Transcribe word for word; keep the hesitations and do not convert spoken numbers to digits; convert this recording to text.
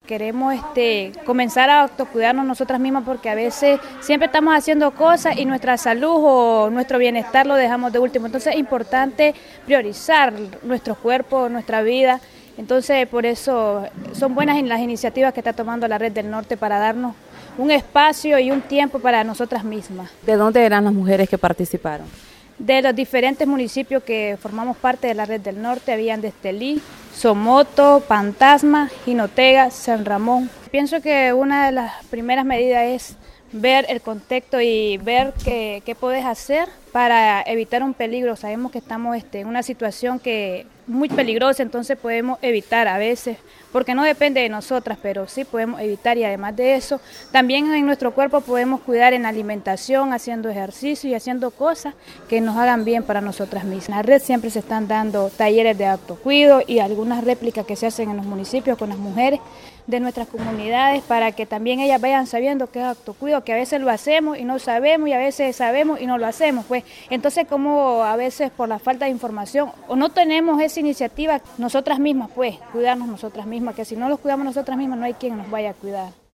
queremos este, comenzar a autocuidarnos nosotras mismas porque a veces siempre estamos haciendo cosas y nuestra salud o nuestro bienestar lo dejamos de último. Entonces es importante priorizar nuestro cuerpo, nuestra vida. Entonces por eso son buenas las iniciativas que está tomando la Red del Norte para darnos un espacio y un tiempo para nosotras mismas. ¿De dónde eran las mujeres que participaron? De los diferentes municipios que formamos parte de la Red del Norte, habían de Estelí, Somoto, Pantasma, Jinotega, San Ramón. Pienso que una de las primeras medidas es ver el contexto y ver qué, qué puedes hacer para evitar un peligro. Sabemos que estamos este, en una situación que muy peligrosa, entonces podemos evitar a veces, porque no depende de nosotras, pero sí podemos evitar, y además de eso, también en nuestro cuerpo podemos cuidar en la alimentación, haciendo ejercicio y haciendo cosas que nos hagan bien para nosotras mismas. En la red siempre se están dando talleres de autocuido y algunas réplicas que se hacen en los municipios con las mujeres de nuestras comunidades para que también ellas vayan sabiendo qué es autocuido, que a veces lo hacemos y no sabemos y a veces sabemos y no lo hacemos, pues entonces como a veces por la falta de información o no tenemos esa iniciativa nosotras mismas, pues cuidarnos nosotras mismas, que si no los cuidamos nosotras mismas no hay quien nos vaya a cuidar.